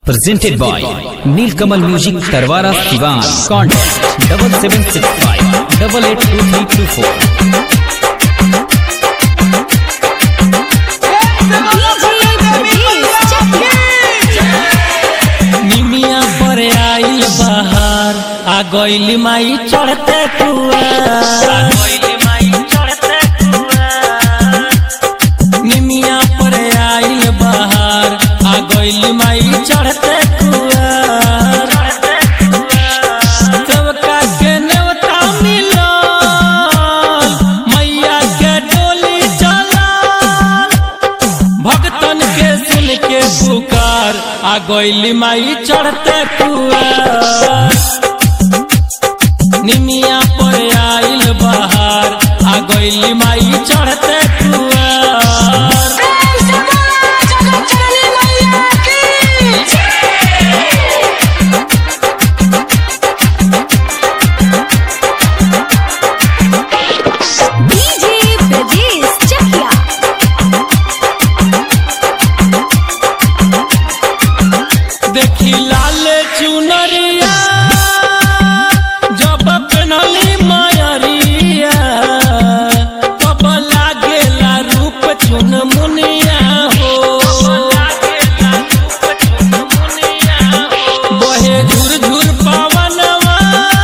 Presented by Nilkamal Music Tarwara Siwan. Contact 7765 882324. निमिया पर आइल बहार आ गइल माई चढ़ते कुआर। निमिया पर आइल बहार आ गइल माई चढ़ते कुआर। सबका के नेवता मिलल मैया के डोली चलल। भक्तन के सुन के पुकार आ गइल माई चढ़ते कुआर। निमिया पर आइल बहार आ गइल माई चढ़ते कुआर। देखी लाल चुनरिया जब पहनली मायरिया तब लागेला रूप चुन मुनिया हो। बहे झुर झुर पवनवा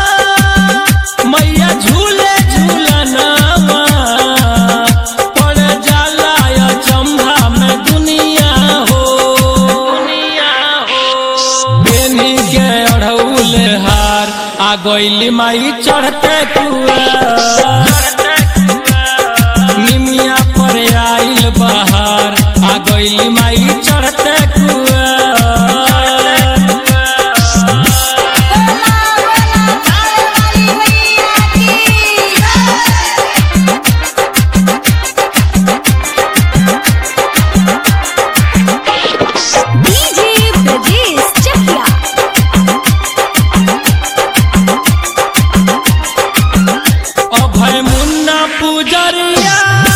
मैया झूले झूलनवा पड़ जाला अचंभा में दुनिया हो। बेनी के अढ़ौल हार आ गइल माई चढ़ते कुआर। निमिया पर आइल बहार आ गइल माई चढ़ते कुआर। अभय मुन्ना पुजरिया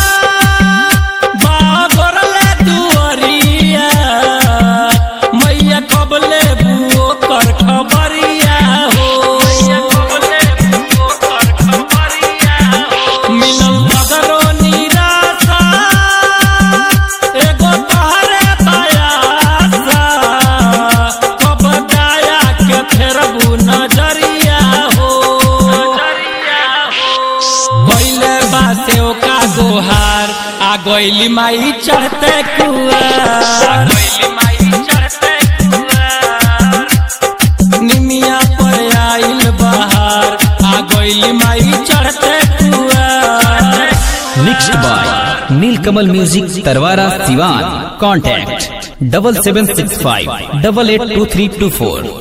बागरले दुअरिया मैया कबले बुओ कर खबरिया हो। मिलल बगरो निराशा एगो तहरे दयासा कब दया के फेरबू नजरिया हो। गइले बासे ओका गोहार आ गइल माई चढ़ते कुआर। निमिया पर आइल बहार आ गइल माई चढ़ते कुआर। Mixed by Nilkamal Music Tarwara Siwan. Contact 7765 882324.